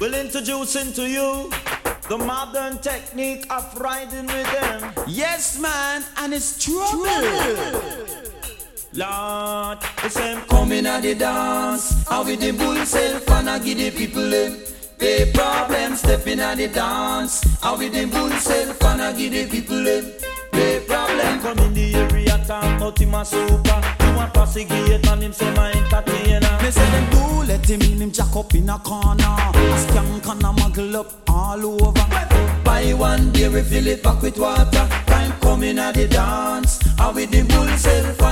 We'll introducing to you the modern technique of riding with them. Yes, man, and it's trouble. Lord, it's them coming at the dance. How with the bull self and I give the people them. Pay problems, stepping at the dance. How with the bull self and I give the people them. Pay problem, come in the area, talk about him a super. You want pass the gate and him say my entertainer. Me say them do let him in, him jack up in a corner. A skank and a muggle up all over. Buy one beer, refill it back with water. Time coming at the dance. How with the bull self